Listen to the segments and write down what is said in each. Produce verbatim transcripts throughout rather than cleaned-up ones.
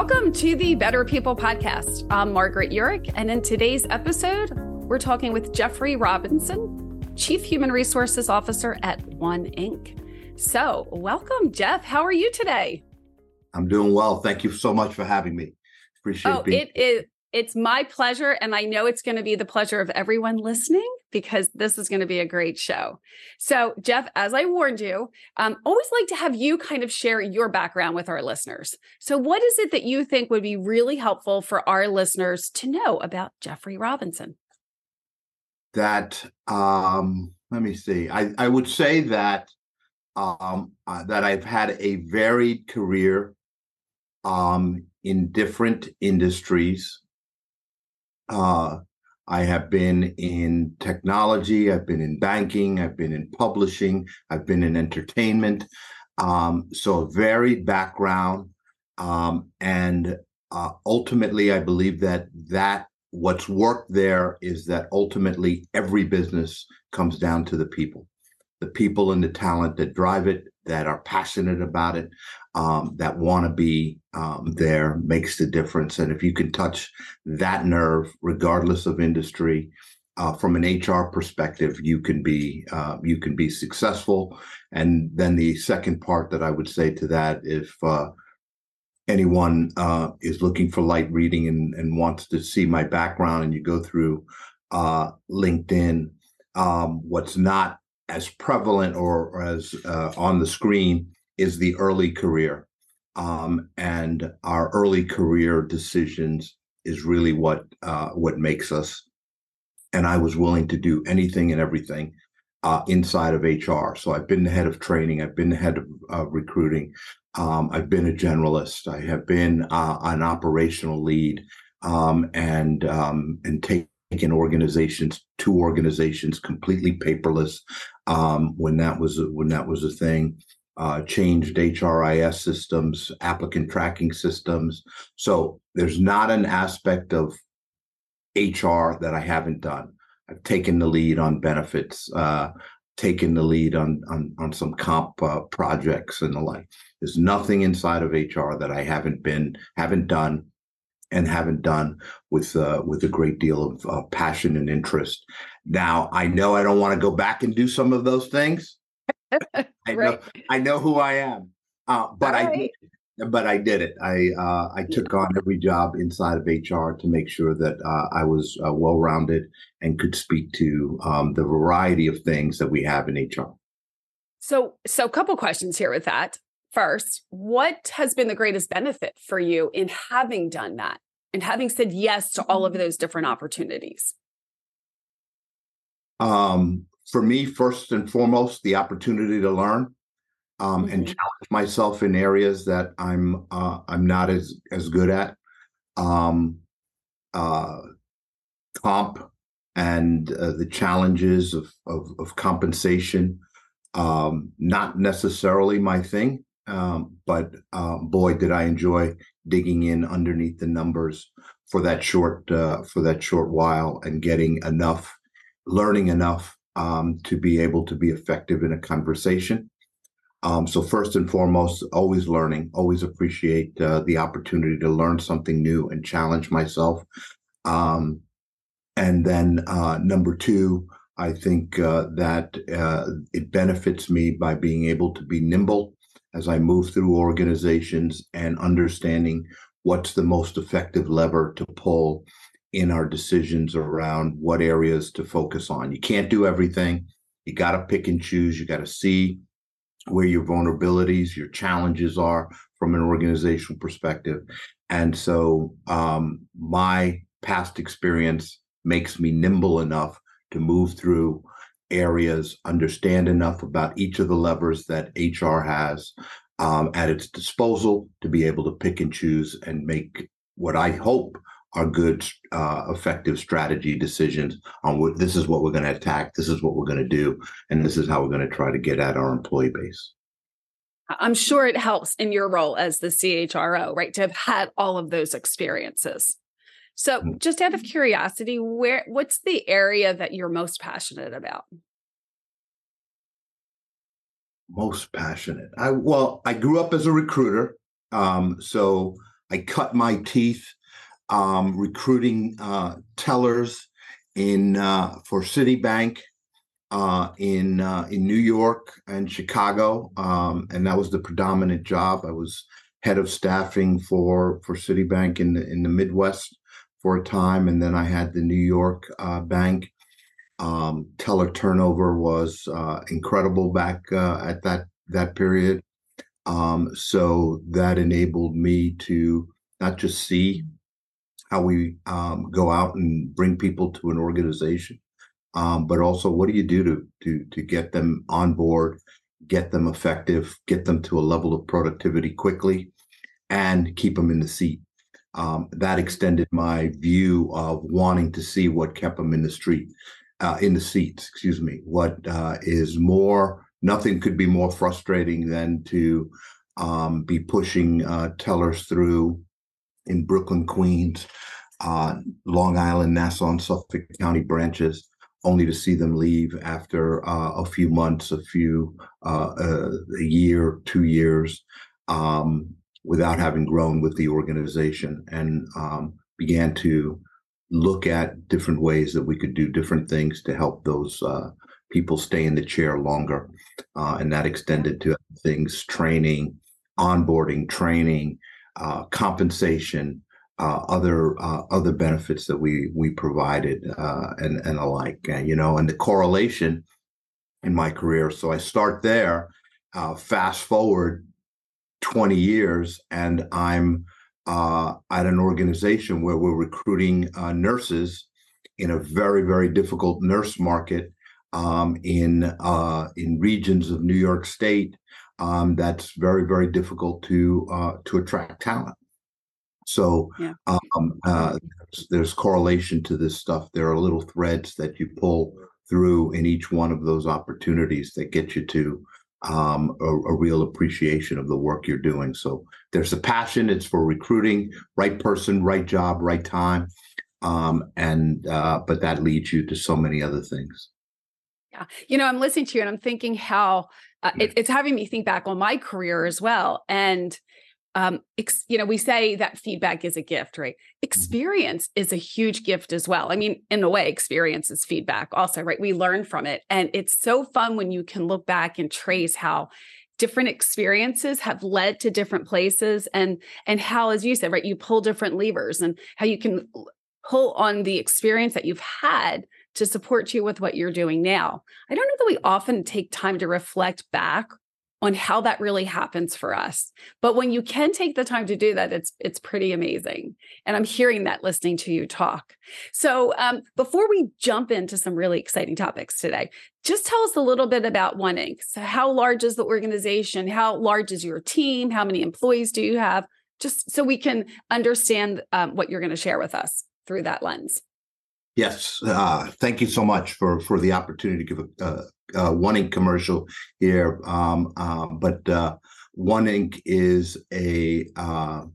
Welcome to the Better People Podcast. I'm Margaret Urich, and in today's episode, we're talking with Jeffrey Robinson, Chief Human Resources Officer at One Incorporated. So, welcome, Jeff. How are you today? I'm doing well. Thank you so much for having me. Appreciate oh, being it is. It's my pleasure, and I know it's going to be the pleasure of everyone listening because this is going to be a great show. So, Jeff, as I warned you, um, always like to have you kind of share your background with our listeners. So what is it that you think would be really helpful for our listeners to know about Jeffrey Robinson? That, um, let me see, I, I would say that, um, uh, that I've had a varied career um, in different industries. Uh, I have been in technology, I've been in banking, I've been in publishing, I've been in entertainment. Um, so a varied background. Um, and uh, ultimately, I believe that that what's worked there is that ultimately every business comes down to the people, the people and the talent that drive it, that are passionate about it, um, that want to be um, there makes the difference. And if you can touch that nerve, regardless of industry, uh, from an H R perspective, you can be uh, you can be successful. And then the second part that I would say to that, if uh, anyone uh, is looking for light reading and, and wants to see my background, and you go through uh, LinkedIn, um, what's not as prevalent or, or as uh, on the screen is the early career. Um, and our early career decisions is really what uh, what makes us. And I was willing to do anything and everything uh, inside of H R. So I've been the head of training. I've been the head of uh, recruiting. Um, I've been a generalist. I have been uh, an operational lead um, and um, and take. In organizations, two organizations completely paperless um, when that was a, when that was a thing. Uh, changed H R I S systems, applicant tracking systems. So there's not an aspect of H R that I haven't done. I've taken the lead on benefits, uh, taken the lead on on on some comp uh, projects and the like. There's nothing inside of H R that I haven't been haven't done. And haven't done with uh, with a great deal of uh, passion and interest. Now, I know I don't want to go back and do some of those things. I right. know I know who I am, uh, but All I right. did, but I did it. I uh, I took on every job inside of H R to make sure that uh, I was uh, well-rounded and could speak to um, the variety of things that we have in H R. So, so a couple questions here with that. First, what has been the greatest benefit for you in having done that and having said yes to all of those different opportunities? Um, for me, first and foremost, the opportunity to learn um, Mm-hmm. and challenge myself in areas that I'm uh, I'm not as as good at. Um, uh, comp and uh, the challenges of of, of compensation, um, not necessarily my thing. Um, but uh, boy, did I enjoy digging in underneath the numbers for that short uh, for that short while and getting enough, learning enough um, to be able to be effective in a conversation. Um, so first and foremost, always learning, always appreciate uh, the opportunity to learn something new and challenge myself. Um, and then uh, number two, I think uh, that uh, it benefits me by being able to be nimble as I move through organizations and understanding what's the most effective lever to pull in our decisions around what areas to focus on. You can't do everything. You got to pick and choose. You got to see where your vulnerabilities, your challenges are from an organizational perspective. And so um, my past experience makes me nimble enough to move through areas, understand enough about each of the levers that H R has um, at its disposal to be able to pick and choose and make what I hope are good, uh, effective strategy decisions on what this is what we're going to attack, this is what we're going to do, and this is how we're going to try to get at our employee base. I'm sure it helps in your role as the C H R O, right, to have had all of those experiences. So just out of curiosity, where what's the area that you're most passionate about? Most passionate. I well, I grew up as a recruiter. Um, so I cut my teeth um, recruiting uh, tellers in uh, for Citibank uh, in uh, in New York and Chicago, um, and that was the predominant job. I was head of staffing for for Citibank in the in the Midwest for a time, and then I had the New York uh, bank. Um, teller turnover was uh, incredible back uh, at that that period. Um, so that enabled me to not just see how we um, go out and bring people to an organization, um, but also what do you do to to to get them on board, get them effective, get them to a level of productivity quickly, and keep them in the seat. Um, that extended my view of wanting to see what kept them in the street, uh, in the seats. Excuse me. What uh, is more? Nothing could be more frustrating than to um, be pushing uh, tellers through in Brooklyn, Queens, uh, Long Island, Nassau, and Suffolk County branches, only to see them leave after uh, a few months, a few, uh, uh, a year, two years, um, without having grown with the organization, and um, began to look at different ways that we could do different things to help those uh, people stay in the chair longer. Uh, and that extended to things, training, onboarding, training, uh, compensation, uh, other uh, other benefits that we we provided, uh, and and alike. Uh, you know, and the correlation in my career. So I start there. Uh, fast forward twenty years, and I'm uh, at an organization where we're recruiting uh, nurses in a very very difficult nurse market um, in uh, in regions of New York State. Um, that's very, very difficult to uh, to attract talent. So yeah. um, uh, there's, there's correlation to this stuff. There are little threads that you pull through in each one of those opportunities that get you to um, a, a real appreciation of the work you're doing. So there's a passion. It's for recruiting, right person, right job, right time, um, and uh, but that leads you to so many other things. Yeah, you know, I'm listening to you and I'm thinking how uh, it, it's having me think back on my career as well. And, um, ex, you know, we say that feedback is a gift, right? Experience is a huge gift as well. I mean, in a way, experience is feedback also, right? We learn from it. And it's so fun when you can look back and trace how different experiences have led to different places, and, and how, as you said, right, you pull different levers, and how you can pull on the experience that you've had to support you with what you're doing now. I don't know that we often take time to reflect back on how that really happens for us. But when you can take the time to do that, it's it's pretty amazing. And I'm hearing that listening to you talk. So um, before we jump into some really exciting topics today, just tell us a little bit about One Inc. So how large is the organization? How large is your team? How many employees do you have? Just so we can understand um, what you're going to share with us through that lens. Yes, uh, thank you so much for for the opportunity to give a, a, a One Inc commercial here. Um, uh, but uh, One Inc is a uh,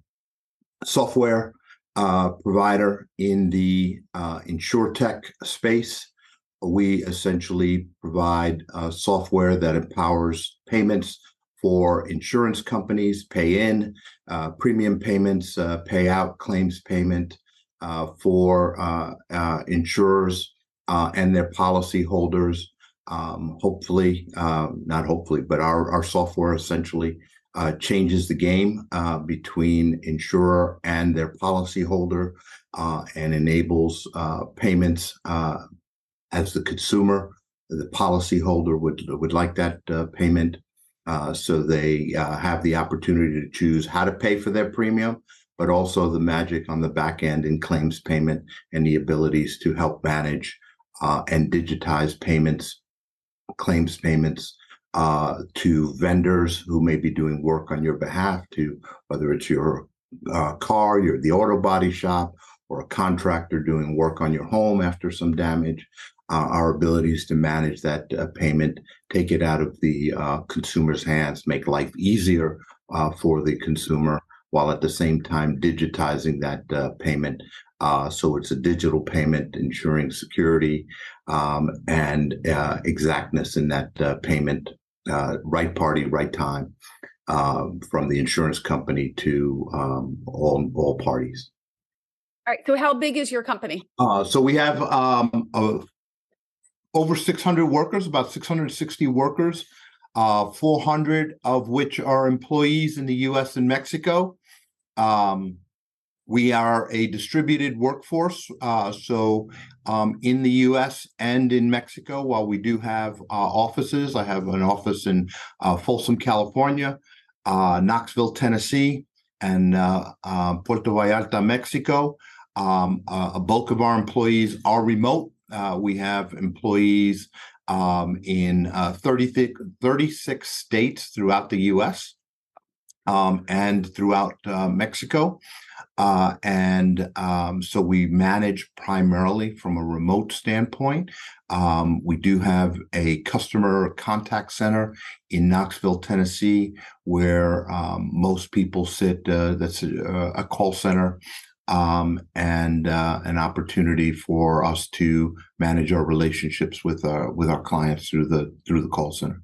software uh, provider in the uh, insurtech space. We essentially provide uh, software that empowers payments for insurance companies, pay in, uh, premium payments, uh, pay out, claims payment. Uh, for uh, uh, insurers uh, and their policy holders. Um, hopefully, uh, not hopefully, but our, our software essentially uh, changes the game uh, between insurer and their policy holder, uh, and enables uh, payments uh, as the consumer. The policy holder would, would like that uh, payment, uh, so they uh, have the opportunity to choose how to pay for their premium, but also the magic on the back end in claims payment and the abilities to help manage uh, and digitize payments, claims payments uh, to vendors who may be doing work on your behalf, to whether it's your uh, car, your the auto body shop, or a contractor doing work on your home after some damage. Uh, our abilities to manage that uh, payment, take it out of the uh, consumer's hands, make life easier uh, for the consumer, while at the same time digitizing that uh, payment. Uh, so it's a digital payment, ensuring security um, and uh, exactness in that uh, payment, uh, right party, right time. uh, from the insurance company to um, all all parties. All right. So how big is your company? Uh, so we have um, uh, over six hundred workers, about six hundred sixty workers, uh, four hundred of which are employees in the U S and Mexico. Um, we are a distributed workforce. Uh, so um, in the U S and in Mexico, while we do have uh, offices, I have an office in uh, Folsom, California, uh, Knoxville, Tennessee, and uh, uh, Puerto Vallarta, Mexico. Um, uh, a bulk of our employees are remote. Uh, we have employees um, in uh, thirty, thirty-six states throughout the U S um, and throughout uh, Mexico. Uh, and um, so we manage primarily from a remote standpoint. Um, we do have a customer contact center in Knoxville, Tennessee, where um, most people sit. Uh, that's a, a call center. Um, and uh, an opportunity for us to manage our relationships with our with our clients through the through the call center.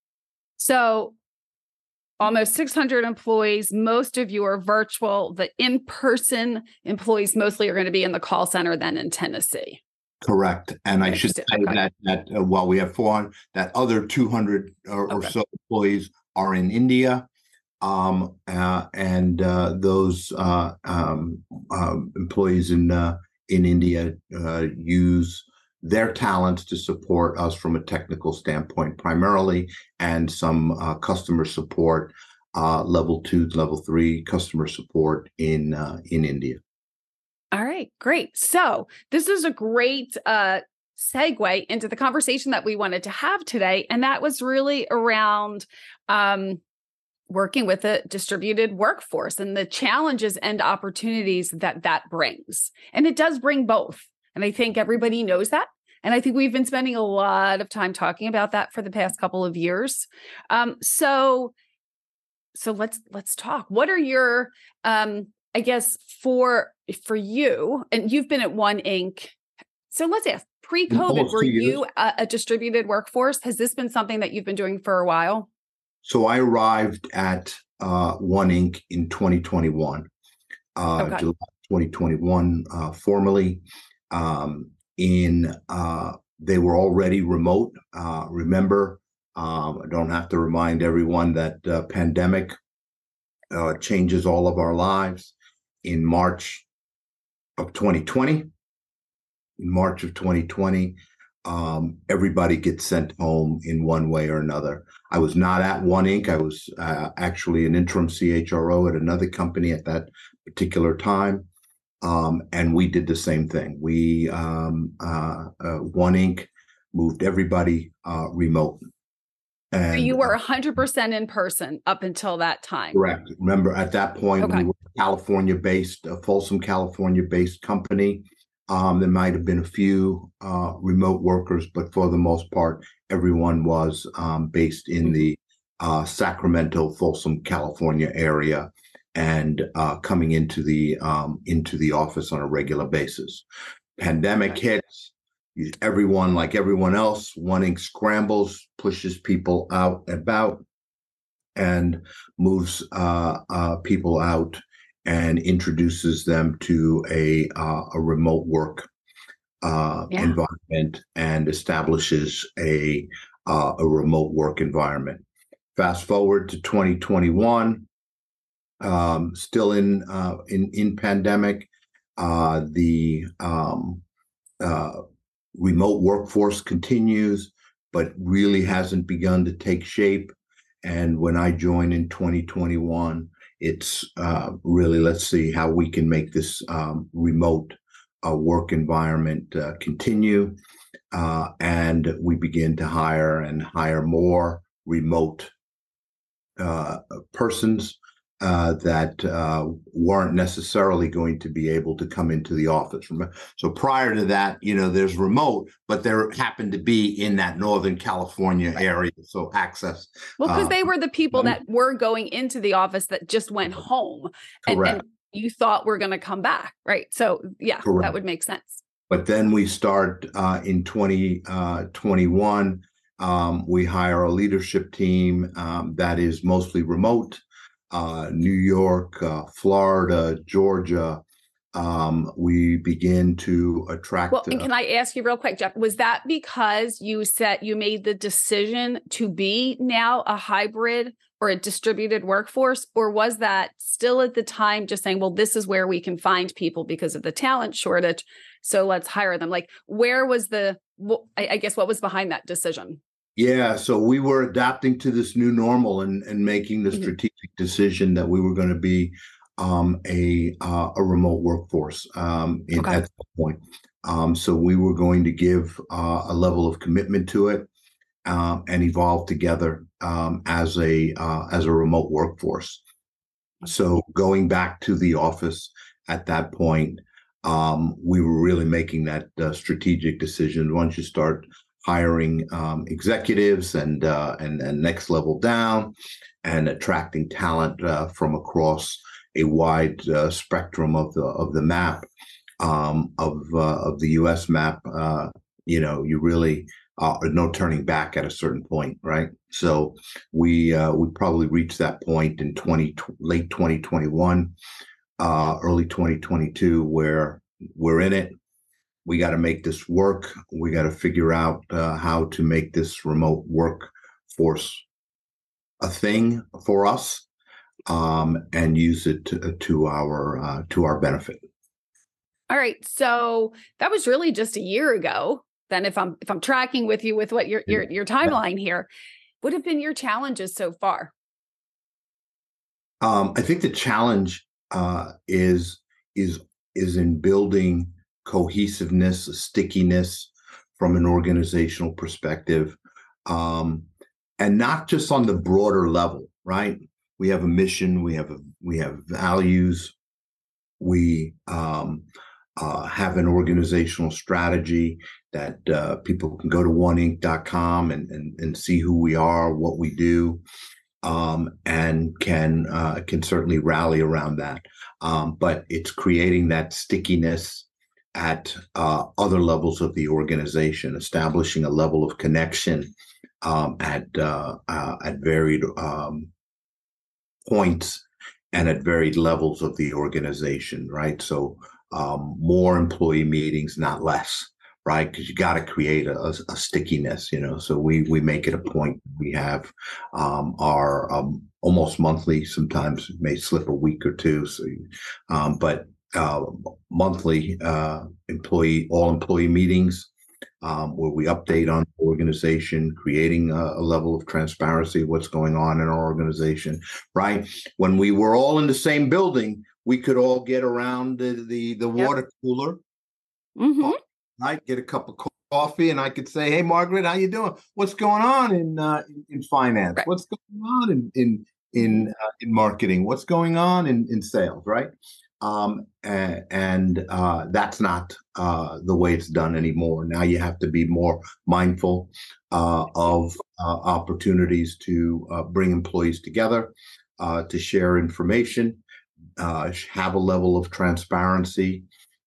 So, almost six hundred employees. Most of you are virtual. The in-person employees mostly are going to be in the call center then in Tennessee. Correct, and I should say okay. that that uh, while we have four hundred, that other two hundred or, okay. or so employees are in India. Um, uh, and uh, those uh, um, uh, employees in uh, in India uh, use their talents to support us from a technical standpoint primarily, and some uh, customer support, uh, level two, level three customer support in uh, in India. All right, great. So this is a great uh, segue into the conversation that we wanted to have today, and that was really around Um, working with a distributed workforce and the challenges and opportunities that that brings. And it does bring both. And I think everybody knows that. And I think we've been spending a lot of time talking about that for the past couple of years. Um, so, so let's let's talk. What are your, um, I guess, for for you, and you've been at One Inc. So let's ask, pre-COVID, were you a, a distributed workforce? Has this been something that you've been doing for a while? So I arrived at uh, One Inc in twenty twenty-one, uh, okay. July twenty twenty-one, uh, formally. Um, in uh, they were already remote. Uh, remember, um, I don't have to remind everyone that uh, pandemic uh, changes all of our lives. In March of twenty twenty, in March of twenty twenty. Um, everybody gets sent home in one way or another. I was not at One Inc. I was uh, actually an interim C H R O at another company at that particular time. Um, and we did the same thing. We, um, uh, uh, One Inc moved everybody uh, remote. And so you were one hundred percent in person up until that time. Correct. Remember, at that point, okay. we were a California-based, a Folsom, California-based company. Um, there might have been a few uh, remote workers, but for the most part, everyone was um, based in the uh, Sacramento, Folsom, California area, and uh, coming into the um, into the office on a regular basis. Pandemic hits. Everyone, like everyone else, One Inc scrambles, pushes people out and about, and moves uh, uh, people out, and introduces them to a uh, a remote work uh, yeah. environment, and establishes a uh, a remote work environment. Fast forward to twenty twenty-one, um, still in uh, in in pandemic, uh, the um, uh, remote workforce continues, but really hasn't begun to take shape. And when I joined in twenty twenty-one, it's uh, really, let's see how we can make this um, remote uh, work environment uh, continue. Uh, and we begin to hire and hire more remote uh, persons uh, that uh, weren't necessarily going to be able to come into the office. So prior to that, you know, there's remote, but there happened to be in that Northern California area. So access. Well, because uh, they were the people that were going into the office that just went home. And, and you thought we're going to come back, right? So yeah, correct. That would make sense. But then we start uh, in twenty twenty-one, Um, we hire a leadership team um, that is mostly remote. Uh, New York, uh, Florida, Georgia. Um, we begin to attract. Well, and Uh, can I ask you real quick, Jeff, was that because you said you made the decision to be now a hybrid or a distributed workforce, or was that still at the time just saying, well, this is where we can find people because of the talent shortage, so let's hire them? Like, where was the, I guess, what was behind that decision? Yeah, so we were adapting to this new normal and, and making the strategic mm-hmm. decision that we were going to be um, a uh, a remote workforce um, in, okay. at that point. Um, so we were going to give uh, a level of commitment to it um, and evolve together um, as a uh, as a remote workforce. So going back to the office at that point, um, we were really making that uh, strategic decision. Once you start hiring um, executives and uh, and and next level down, and attracting talent uh, from across a wide uh, spectrum of the of the map um, of uh, of the U S map, uh, you know, you really uh, no turning back at a certain point, right? So we uh, we probably reached that point in twenty late twenty twenty-one, uh, early twenty twenty-two, where we're in it. We got to make this work. We got to figure out uh, how to make this remote workforce a thing for us, um, and use it to, to our uh, to our benefit. All right, so that was really just a year ago. Then, if I'm if I'm tracking with you with what your your your timeline here, what have been your challenges so far? Um, I think the challenge uh, is is is in building cohesiveness, stickiness from an organizational perspective, um, and not just on the broader level, right? We have a mission, we have a, we have values, we um, uh, have an organizational strategy that uh, people can go to one inc dot com and, and and see who we are, what we do, um, and can uh, can certainly rally around that. Um, but it's creating that stickiness at uh, other levels of the organization, establishing a level of connection um, at uh, uh, at varied um, points and at varied levels of the organization, right? So um, more employee meetings, not less, right? Because you got to create a, a stickiness, you know. So we we make it a point. We have um, our um, almost monthly. Sometimes it may slip a week or two. So, um, but uh, monthly uh, employee all employee meetings um, where we update on the organization, creating a, a level of transparency of what's going on in our organization. Right when we were all in the same building, we could all get around the the, the yep. water cooler. Mm-hmm. Right, get a cup of coffee, and I could say, "Hey, Margaret, how you doing? What's going on in uh, in, in finance? Right. What's going on in in in uh, in marketing? What's going on in in sales?" Right, um, and, and uh, that's not uh, the way it's done anymore. Now you have to be more mindful uh, of uh, opportunities to uh, bring employees together, uh, to share information, uh, have a level of transparency.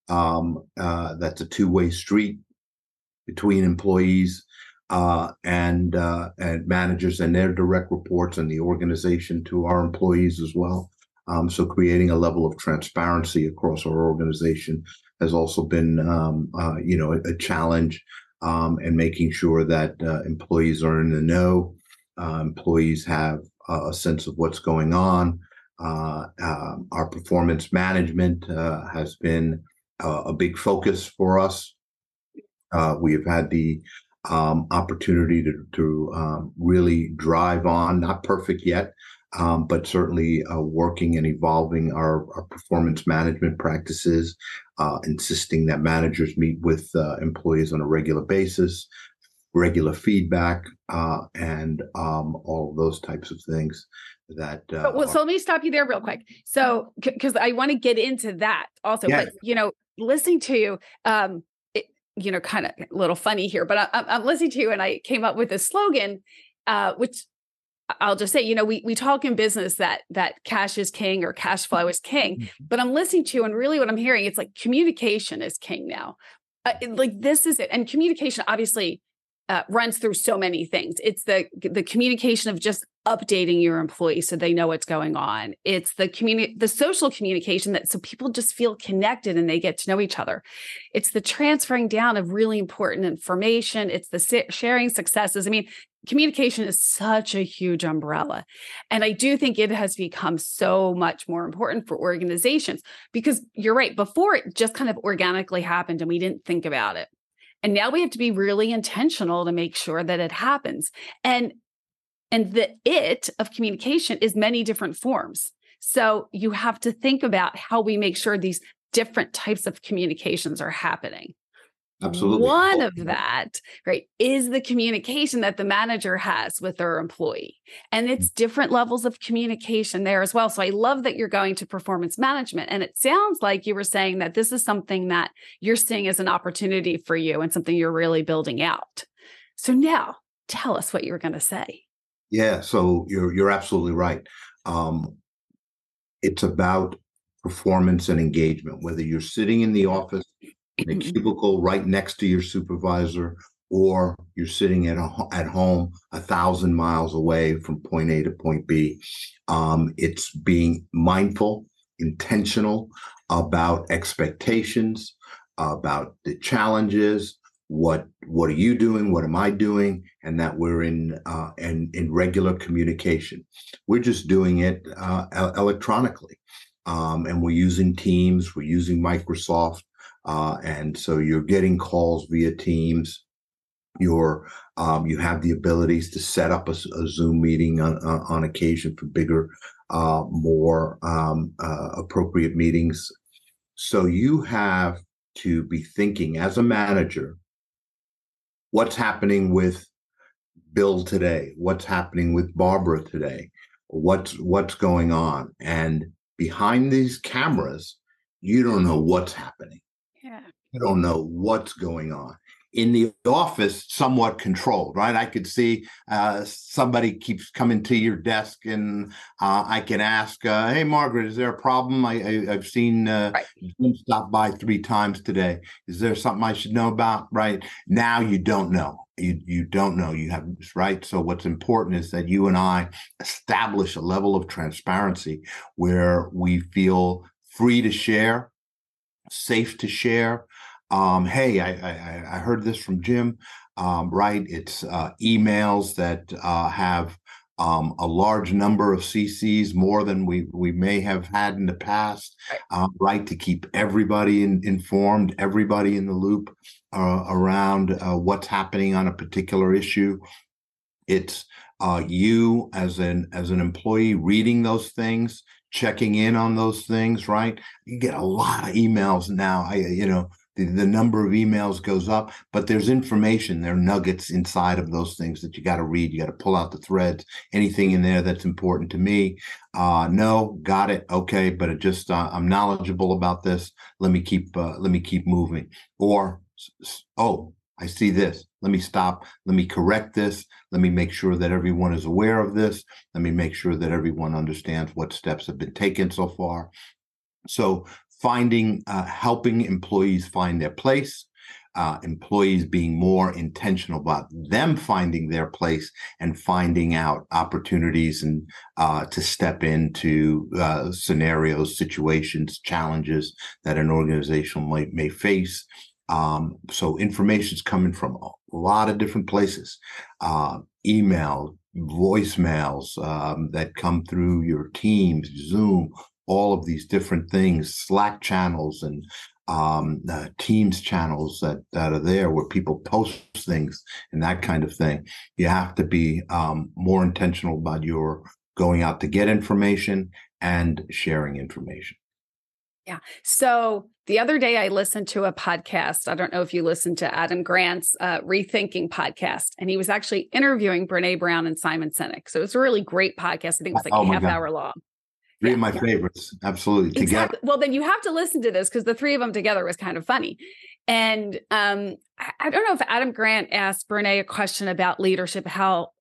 Um, uh, that's a two-way street between employees uh, and uh, and managers and their direct reports and the organization to our employees as well. Um, so creating a level of transparency across our organization has also been, um, uh, you know, a, a challenge, um, and making sure that uh, employees are in the know, uh, employees have uh, a sense of what's going on. Uh, uh, our performance management uh, has been Uh, a big focus for us. Uh, we have had the um, opportunity to, to um, really drive on, not perfect yet, um, but certainly uh, working and evolving our, our performance management practices, uh, insisting that managers meet with uh, employees on a regular basis, regular feedback, uh, and um, all of those types of things. That uh, well, so let me stop you there real quick. So, because I want to get into that also, yeah. But you know, listening to you, um, it, you know, kind of a little funny here, but I, I'm listening to you, and I came up with this slogan, uh, which I'll just say, you know, we we talk in business that that cash is king or cash flow is king, mm-hmm. but I'm listening to you, and really what I'm hearing, it's like communication is king now. Uh, like this is it, and communication obviously. uh, runs through so many things. It's the the communication of just updating your employees so they know what's going on. It's the communi- the social communication that so people just feel connected and they get to know each other. It's the transferring down of really important information. It's the si- sharing successes. I mean, communication is such a huge umbrella. And I do think it has become so much more important for organizations because you're right, before it just kind of organically happened and we didn't think about it. And now we have to be really intentional to make sure that it happens. And And the it of communication is many different forms. So you have to think about how we make sure these different types of communications are happening. Absolutely. One of that, right, is the communication that the manager has with their employee. And it's different levels of communication there as well. So I love that you're going to performance management. And it sounds like you were saying that this is something that you're seeing as an opportunity for you and something you're really building out. So now tell us what you were going to say. Yeah, so you're you're absolutely right. Um, it's about performance and engagement, whether you're sitting in the office in a cubicle right next to your supervisor, or you're sitting at a, at home a thousand miles away from point A to point B. Um, it's being mindful, intentional about expectations, about the challenges. What what are you doing? What am I doing? And that we're in uh, in, in regular communication. We're just doing it uh, electronically, um, and we're using Teams. We're using Microsoft, uh, and so you're getting calls via Teams. You're um, you have the abilities to set up a, a Zoom meeting on uh, on occasion for bigger, uh, more um, uh, appropriate meetings. So you have to be thinking as a manager. What's happening with Bill today? What's happening with Barbara today? What's what's going on? And behind these cameras, you don't know what's happening. Yeah. You don't know what's going on. In the office, somewhat controlled, right? I could see uh, somebody keeps coming to your desk, and uh, I can ask, uh, "Hey, Margaret, is there a problem? I, I, I've seen uh, Right. Jim stop by three times today. Is there something I should know about?" Right now, you don't know. You you don't know. You have right. So what's important is that you and I establish a level of transparency where we feel free to share, safe to share. Um, hey, I, I, I heard this from Jim, um, right? It's uh, emails that uh, have um, a large number of C Cs, more than we, we may have had in the past, uh, right? To keep everybody in, informed, everybody in the loop uh, around uh, what's happening on a particular issue. It's uh, you as an as an employee reading those things, checking in on those things, right? You get a lot of emails now. I, you know, the, the number of emails goes up, but there's information, there are nuggets inside of those things that you got to read. You got to pull out the threads. Anything in there that's important to me? Uh, no, got it. Okay, but it just uh, I'm knowledgeable about this. Let me keep uh, let me keep moving. Or oh, I see this. Let me stop. Let me correct this. Let me make sure that everyone is aware of this. Let me make sure that everyone understands what steps have been taken so far. So finding, uh, helping employees find their place, uh, employees being more intentional about them finding their place and finding out opportunities and uh, to step into uh, scenarios, situations, challenges that an organization might may face. Um, so information is coming from a lot of different places, uh, email, voicemails um, that come through your Teams, Zoom, all of these different things, Slack channels and um, uh, Teams channels that, that are there where people post things and that kind of thing. You have to be um, more intentional about your going out to get information and sharing information. Yeah. So the other day I listened to a podcast. I don't know if you listened to Adam Grant's uh, Rethinking podcast, and he was actually interviewing Brene Brown and Simon Sinek. So it was a really great podcast. I think it was like oh a half God. hour long. Three yeah, of my yeah. favorites. Absolutely. Exactly. Together. Well, then you have to listen to this because the three of them together was kind of funny. And um, I, I don't know if Adam Grant asked Brene a question about leadership, how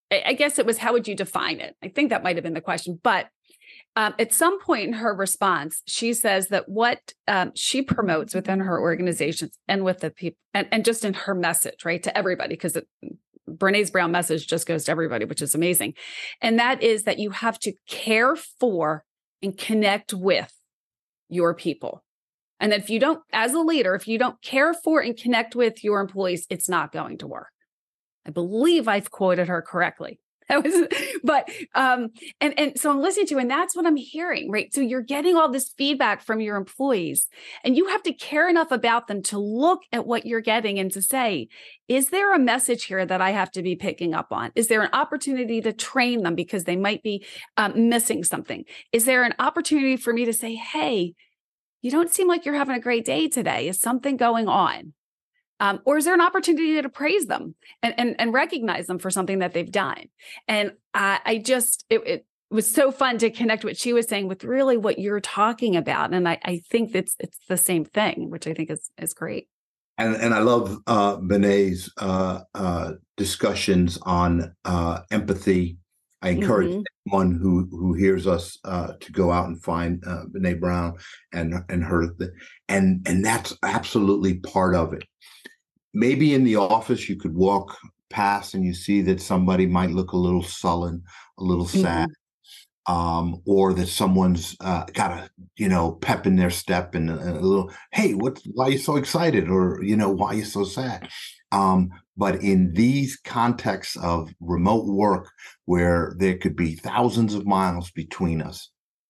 I, I guess it was, how would you define it? I think that might have been the question. But um, at some point in her response, she says that what um, she promotes within her organizations and with the people, and, and just in her message, right, to everybody, because Brené's Brown message just goes to everybody, which is amazing. And that is that you have to care for and connect with your people. And that if you don't, as a leader, if you don't care for and connect with your employees, it's not going to work. I believe I've quoted her correctly. That was, but, um, and, and so I'm listening to you, and that's what I'm hearing, right? So you're getting all this feedback from your employees, and you have to care enough about them to look at what you're getting and to say, is there a message here that I have to be picking up on? Is there an opportunity to train them because they might be um, missing something? Is there an opportunity for me to say, hey, you don't seem like you're having a great day today. Is something going on? Um, or is there an opportunity to praise them and, and, and recognize them for something that they've done? And I, I just, it, it was so fun to connect what she was saying with really what you're talking about. And I, I think it's, it's the same thing, which I think is, is great. And, and I love uh, Brené's uh, uh, discussions on uh, empathy. I encourage mm-hmm. anyone who who hears us uh, to go out and find uh, Brené Brown and and her, and and that's absolutely part of it. Maybe in the office you could walk past and you see that somebody might look a little sullen, a little sad, mm-hmm. um, or that someone's uh, got a you know pep in their step and a, a little, hey, what? Why are you so excited? Or you know, why are you so sad? Um, but in these contexts of remote work, where there could be thousands of miles between us,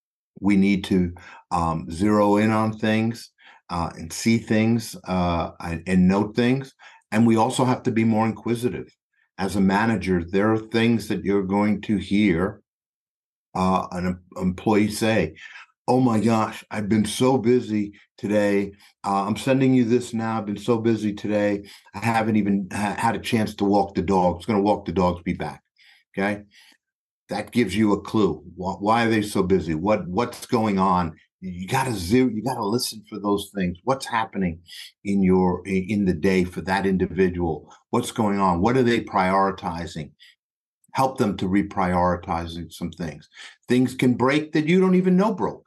we need to um, zero in on things uh, and see things uh, and, and note things. And we also have to be more inquisitive. As a manager, there are things that you're going to hear uh, an employee say, oh my gosh, I've been so busy today. Uh, I'm sending you this now. I've been so busy today. I haven't even ha- had a chance to walk the dog. It's going to walk the dogs, be back. Okay. That gives you a clue. Why, why are they so busy? What What's going on? You got to zero, you got to listen for those things. What's happening in your, in the day for that individual? What's going on? What are they prioritizing? Help them to reprioritize some things. Things can break that you don't even know broke.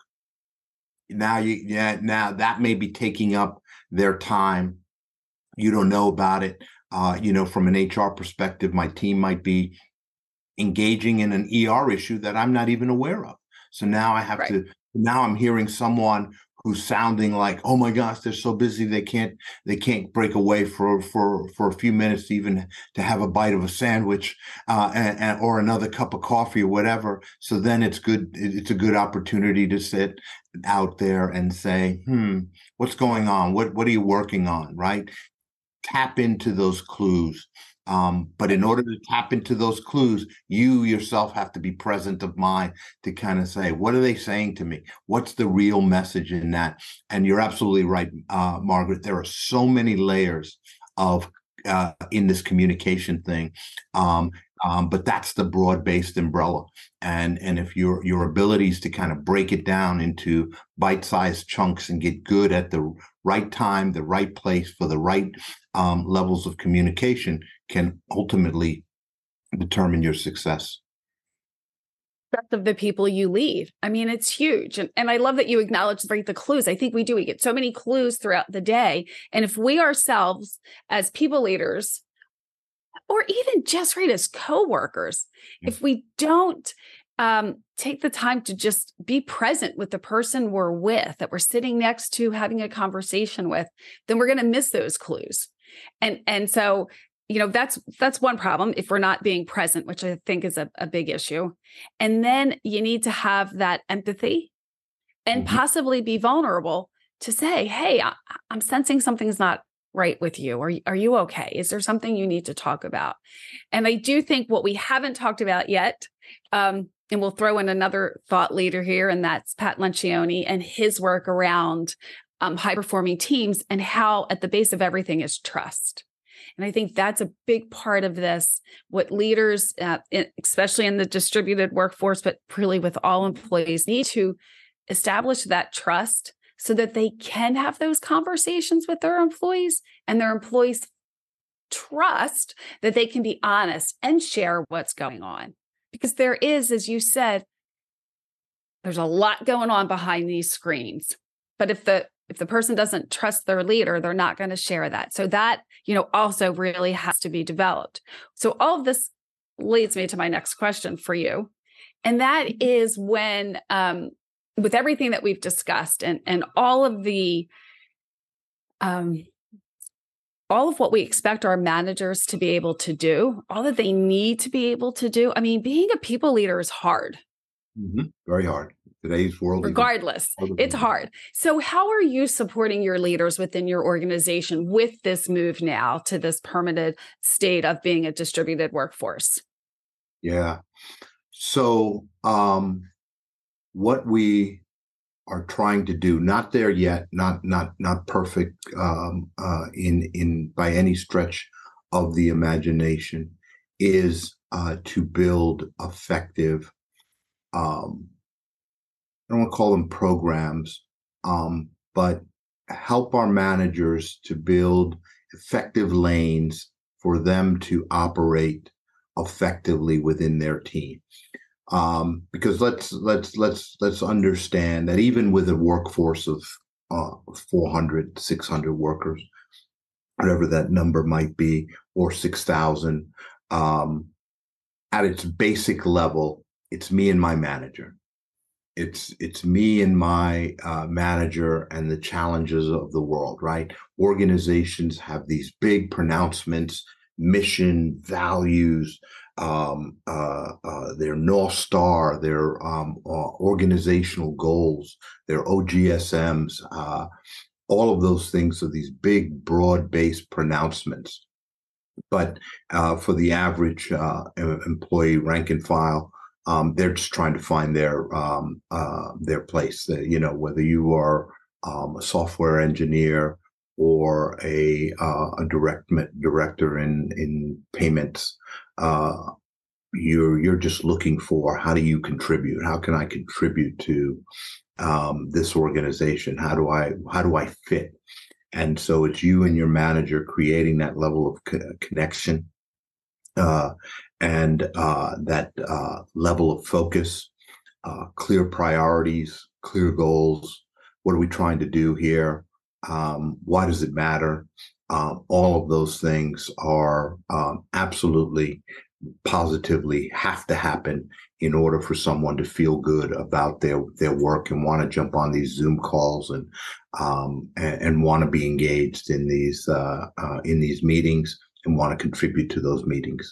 Now you, yeah, now that may be taking up their time. You don't know about it. Uh, you know, from an H R perspective, my team might be engaging in an E R issue that I'm not even aware of. So now I have right. to, now I'm hearing someone who's sounding like, oh my gosh, they're so busy they can't they can't break away for for for a few minutes, even to have a bite of a sandwich uh, and, and or another cup of coffee or whatever. So then it's good. It's a good opportunity to sit out there and say, hmm, what's going on? What what are you working on? Right? Tap into those clues. Um, but in order to tap into those clues, you yourself have to be present of mind to kind of say, what are they saying to me? What's the real message in that? And you're absolutely right, uh, Margaret. There are so many layers of uh, in this communication thing. Um, um, but that's the broad-based umbrella. And, and if your your abilities to kind of break it down into bite-sized chunks and get good at the right time, the right place for the right um, levels of communication can ultimately determine your success. Of the people you lead. I mean, it's huge. And, and I love that you acknowledge right, the clues. I think we do. We get so many clues throughout the day. And if we ourselves as people leaders, or even just right as coworkers, mm-hmm. if we don't um, take the time to just be present with the person we're with, that we're sitting next to, having a conversation with, then we're going to miss those clues. And, and so you know, that's that's one problem if we're not being present, which I think is a, a big issue. And then you need to have that empathy and mm-hmm. possibly be vulnerable to say, hey, I, I'm sensing something's not right with you. Are, are you okay? Is there something you need to talk about? And I do think what we haven't talked about yet, um, and we'll throw in another thought leader here, and that's Pat Lencioni and his work around um, high-performing teams and how at the base of everything is trust. And I think that's a big part of this, what leaders, uh, especially in the distributed workforce, but really with all employees, need to establish that trust so that they can have those conversations with their employees and their employees trust that they can be honest and share what's going on. Because there is, as you said, there's a lot going on behind these screens. But if the if the person doesn't trust their leader, they're not going to share that. So that, you know, also really has to be developed. So all of this leads me to my next question for you. And that is when, um, with everything that we've discussed and, and all of the, um, all of what we expect our managers to be able to do, all that they need to be able to do. I mean, being a people leader is hard. Mm-hmm. Very hard. Today's world. Regardless, it's hard. So how are you supporting your leaders within your organization with this move now to this permanent state of being a distributed workforce? Yeah. So um, what we are trying to do, not there yet, not not not perfect um, uh, in in by any stretch of the imagination, is uh, to build effective. Um, I don't want to call them programs, um, but help our managers to build effective lanes for them to operate effectively within their team. Um, because let's let's let's let's understand that even with a workforce of uh, four hundred, six hundred workers, whatever that number might be, or six thousand, um, at its basic level, it's me and my manager. It's it's me and my uh, manager and the challenges of the world, right? Organizations have these big pronouncements, mission, values, um, uh, uh, their North Star, their um, uh, organizational goals, their O G S Ms, uh, all of those things are these big, broad-based pronouncements. But uh, for the average uh, employee, rank and file, Um, they're just trying to find their um, uh, their place. Uh, you know, whether you are um, a software engineer or a uh, a direct director in in payments, uh, you're you're just looking for, how do you contribute? How can I contribute to um, this organization? How do I how do I fit? And so it's you and your manager creating that level of co- connection. Uh, and uh, that uh, level of focus, uh, clear priorities, clear goals. What are we trying to do here? Um, why does it matter? Um, all of those things are um, absolutely, positively have to happen in order for someone to feel good about their their work and want to jump on these Zoom calls and um, and, and want to be engaged in these uh, uh, in these meetings and want to contribute to those meetings.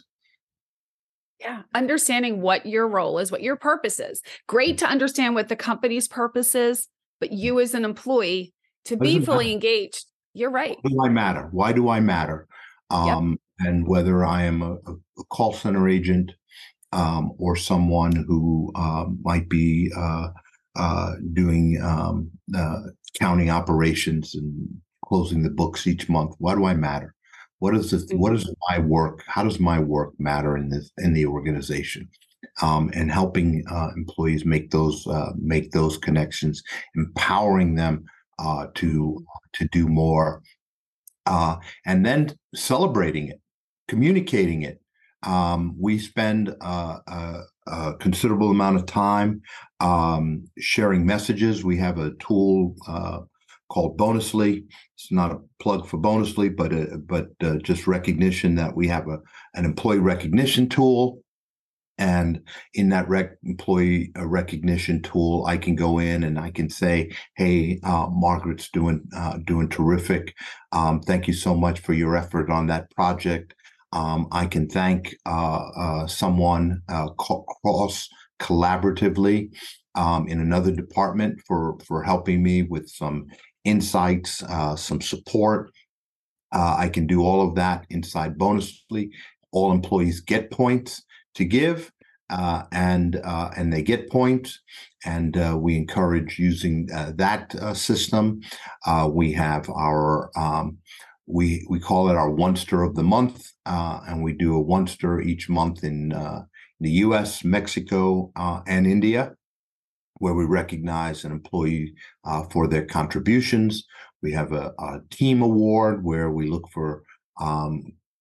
Yeah. Understanding what your role is, what your purpose is. Great to understand what the company's purpose is, but you as an employee to be fully engaged. You're right. Why do I matter? Why do I matter? Um, yep. And whether I am a, a call center agent um, or someone who uh, might be uh, uh, doing um, uh, accounting operations and closing the books each month, why do I matter? What is this, what is my work? How does my work matter in this in the organization? Um, and helping uh, employees make those uh, make those connections, empowering them uh, to to do more, uh, and then celebrating it, communicating it. Um, we spend uh, a, a considerable amount of time um, sharing messages. We have a tool Uh, called Bonusly. It's not a plug for Bonusly, but uh, but uh, just recognition that we have a an employee recognition tool, and in that rec- employee uh, recognition tool, I can go in and I can say, "Hey, uh, Margaret's doing uh, doing terrific. Um, thank you so much for your effort on that project." Um, I can thank uh, uh, someone uh, cross collaboratively um, in another department for for helping me with some insights, uh, some support. Uh, I can do all of that inside Bonusly. All employees get points to give, uh, and uh, and they get points, and uh, we encourage using uh, that uh, system. Uh, we have our um, we we call it our Onester of the month, uh, and we do a Onester each month in uh, the U S, Mexico, uh, and India, where we recognize an employee uh, for their contributions. We have a, a team award where we look for um,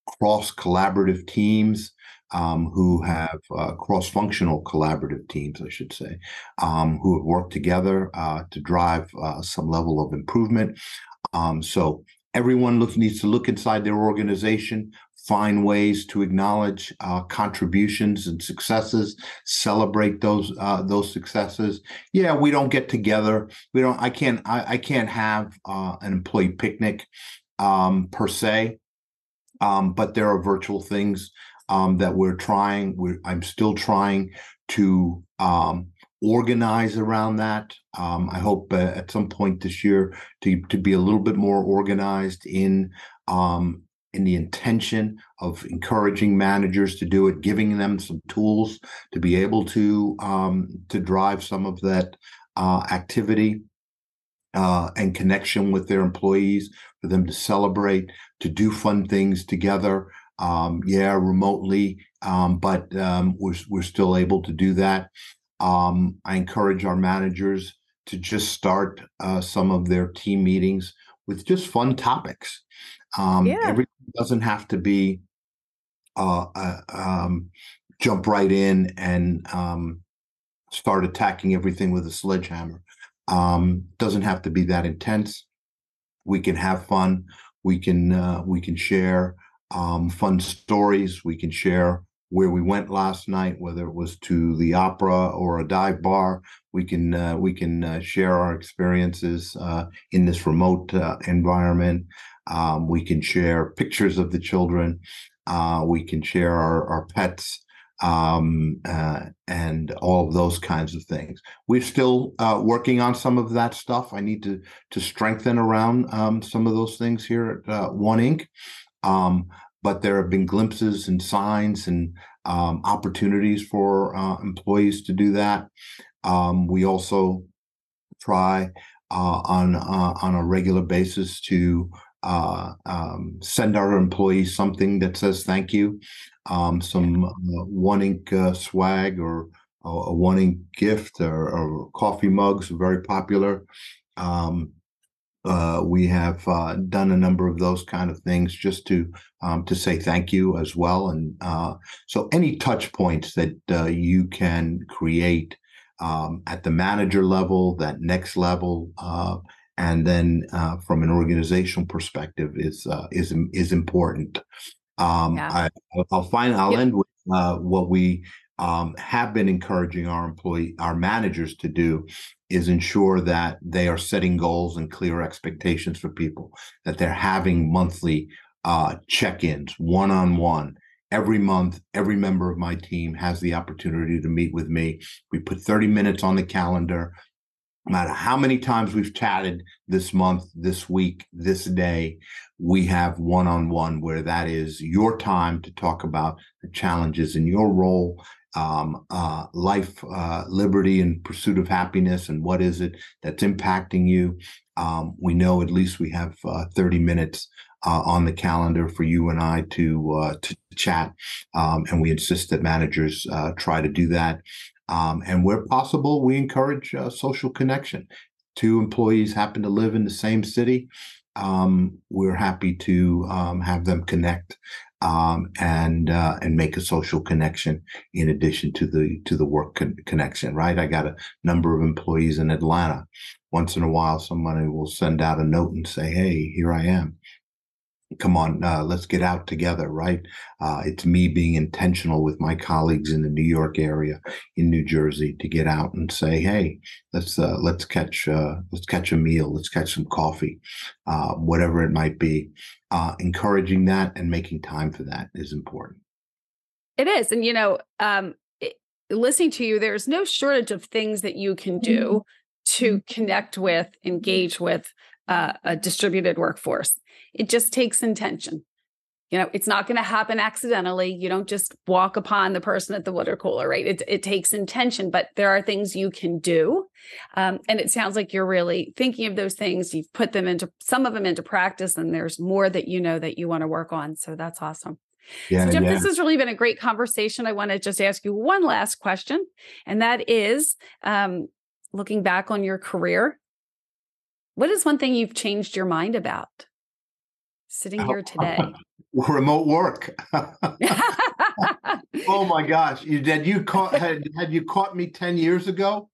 cross-collaborative teams, um, who have uh, cross-functional collaborative teams, I should say, um, who have worked together uh, to drive uh, some level of improvement. Um, so everyone look, needs to look inside their organization, find ways to acknowledge uh, contributions and successes, celebrate those uh, those successes. Yeah, we don't get together. We don't. I can't. I, I can't have uh, an employee picnic um, per se, um, but there are virtual things um, that we're trying. We're, I'm still trying to um, organize around that. Um, I hope uh, at some point this year to to be a little bit more organized in um, in the intention of encouraging managers to do it, giving them some tools to be able to um, to drive some of that uh, activity uh, and connection with their employees, for them to celebrate, to do fun things together. Um, yeah, remotely, um, but um, we're we're still able to do that. Um, I encourage our managers to just start uh, some of their team meetings with just fun topics. Um, Yeah. Everything doesn't have to be uh, uh, um, jump right in and um, start attacking everything with a sledgehammer. Um, doesn't have to be that intense. We can have fun. We can uh, we can share um, fun stories. We can share where we went last night, whether it was to the opera or a dive bar. We can uh, we can uh, share our experiences uh, in this remote uh, environment. Um, we can share pictures of the children. Uh, we can share our, our pets um, uh, and all of those kinds of things. We're still uh, working on some of that stuff. I need to to strengthen around um, some of those things here at uh, One Inc. Um, but there have been glimpses and signs and um, opportunities for uh, employees to do that. Um, we also try uh, on uh, on a regular basis to uh, um, send our employees something that says thank you, um, some uh, One Inc uh, swag or a One Inc gift or, or coffee mugs are very popular. Um, uh, we have uh, done a number of those kind of things just to um, to say thank you as well. And uh, so any touch points that uh, you can create um, at the manager level, that next level, uh, and then uh, from an organizational perspective is uh, is is important. Um, Yeah. I, I'll find I'll Yep. end with uh, what we um, have been encouraging our employee, our managers to do is ensure that they are setting goals and clear expectations for people, that they're having monthly uh, check-ins, one-on-one. Every month, every member of my team has the opportunity to meet with me. We put thirty minutes on the calendar. No matter how many times we've chatted this month, this week, this day, we have one-on-one where that is your time to talk about the challenges in your role, um, uh, life, uh, liberty, and pursuit of happiness, and what is it that's impacting you. Um, we know at least we have uh, thirty minutes uh, on the calendar for you and I to uh, to chat, um, and we insist that managers uh, try to do that. Um, and where possible, we encourage uh, social connection. Two employees happen to live in the same city. Um, we're happy to um, have them connect um, and uh, and make a social connection in addition to the to the work con- connection. Right? I got a number of employees in Atlanta. Once in a while, somebody will send out a note and say, "Hey, here I am. Come on, uh, let's get out together," right? Uh, it's me being intentional with my colleagues in the New York area, in New Jersey, to get out and say, "Hey, let's uh, let's catch uh, let's catch a meal, let's catch some coffee, uh, whatever it might be." Uh, encouraging that and making time for that is important. It is. And, you know, um, it, listening to you, there's no shortage of things that you can do to connect with, engage with uh, a distributed workforce. It just takes intention. You know, it's not going to happen accidentally. You don't just walk upon the person at the water cooler, right? It, it takes intention, but there are things you can do. Um, and it sounds like you're really thinking of those things. You've put them into, some of them into practice, and there's more that you know that you want to work on. So that's awesome. Yeah, So Jeff, yeah. this has really been a great conversation. I want to just ask you one last question, and that is, um, looking back on your career, what is one thing you've changed your mind about sitting here today? Remote work. Oh my gosh! You did you caught had had you caught me ten years ago?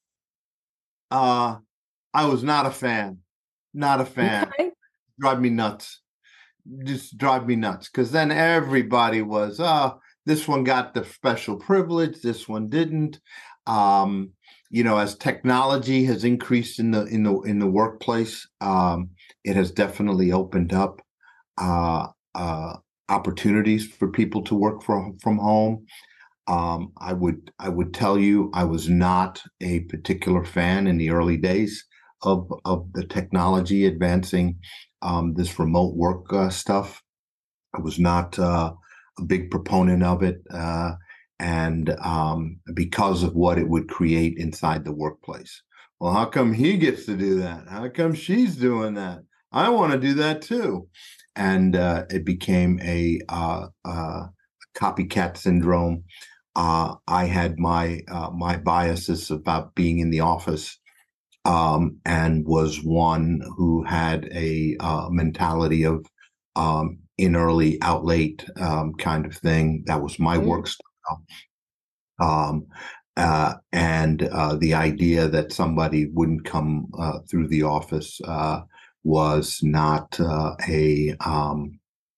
Uh, I was not a fan. Not a fan. Okay. Drive me nuts. Just drive me nuts. Because then everybody was, uh, this one got the special privilege, this one didn't. Um, you know, as technology has increased in the in the in the workplace, um, it has definitely opened up uh, uh, opportunities for people to work from from home. Um, I would I would tell you I was not a particular fan in the early days of of the technology advancing um, this remote work uh, stuff. I was not uh, a big proponent of it, uh, and um, because of what it would create inside the workplace. Well, how come he gets to do that? How come she's doing that? I want to do that too. And uh, it became a uh, uh, copycat syndrome. Uh, I had my uh, my biases about being in the office, um, and was one who had a uh, mentality of um, in early, out late um, kind of thing. That was my mm. work style. Um, uh, and uh, the idea that somebody wouldn't come uh, through the office uh, was not uh, a um,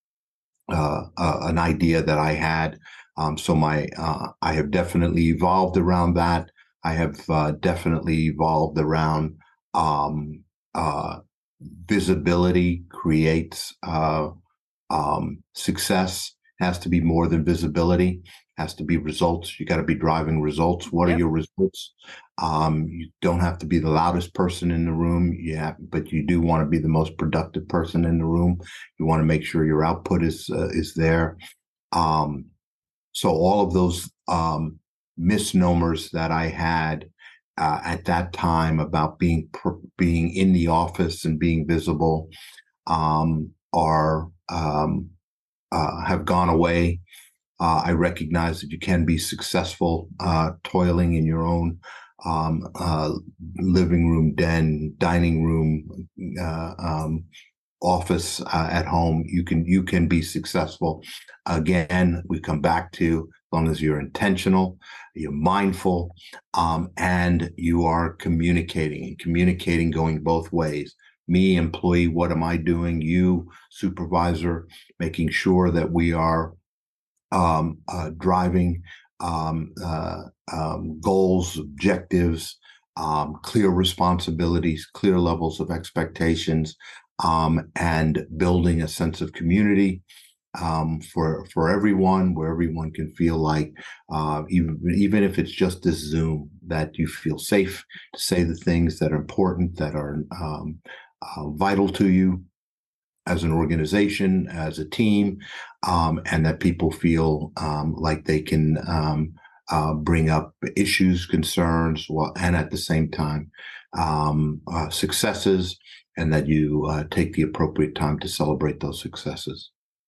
uh, uh, an idea that I had. Um, so my uh, I have definitely evolved around that. I have uh, definitely evolved around um, uh, visibility creates uh, um, success. Has to be more than visibility. Has to be results. You got to be driving results. What yep. are your results? Um, you don't have to be the loudest person in the room. Yeah, but you do want to be the most productive person in the room. You want to make sure your output is uh, is there. Um, so all of those um, misnomers that I had uh, at that time about being being in the office and being visible um, are um, uh, have gone away. Uh, I recognize that you can be successful uh, toiling in your own um, uh, living room, den, dining room, uh, um, office uh, at home. You can you can be successful. Again, we come back to as long as you're intentional, you're mindful, um, and you are communicating and communicating going both ways. Me, employee, what am I doing? You, supervisor, making sure that we are Um, uh, driving um, uh, um, goals, objectives, um, clear responsibilities, clear levels of expectations, um, and building a sense of community um, for for everyone, where everyone can feel like, uh, even even if it's just this Zoom, that you feel safe to say the things that are important, that are um, uh, vital to you as an organization, as a team, um, and that people feel um, like they can um, uh, bring up issues, concerns, well, and at the same time, um, uh, successes, and that you uh, take the appropriate time to celebrate those successes.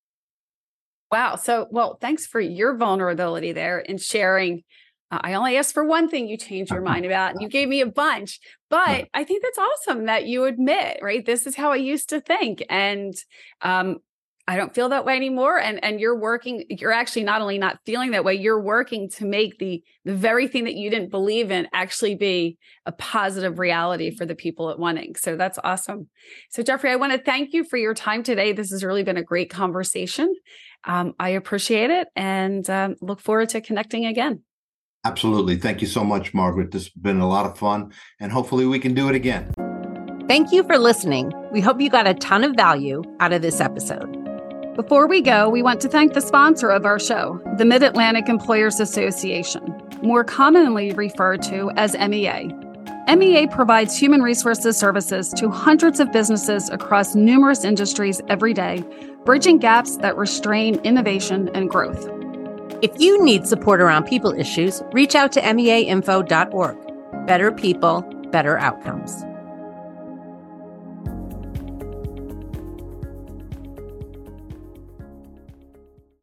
Wow. So, well, thanks for your vulnerability there in sharing. Uh, I only asked for one thing you changed your mind about, and you gave me a bunch. But I think that's awesome that you admit, right? This is how I used to think. And um, I don't feel that way anymore. And, and you're working, you're actually not only not feeling that way, you're working to make the, the very thing that you didn't believe in actually be a positive reality for the people at One Inc. So that's awesome. So Jeffrey, I want to thank you for your time today. This has really been a great conversation. Um, I appreciate it and um, look forward to connecting again. Absolutely. Thank you so much, Margaret. This has been a lot of fun, and hopefully we can do it again. Thank you for listening. We hope you got a ton of value out of this episode. Before we go, we want to thank the sponsor of our show, the Mid-Atlantic Employers Association, more commonly referred to as M E A. M E A provides human resources services to hundreds of businesses across numerous industries every day, bridging gaps that restrain innovation and growth. If you need support around people issues, reach out to M E A info dot org. Better people, better outcomes.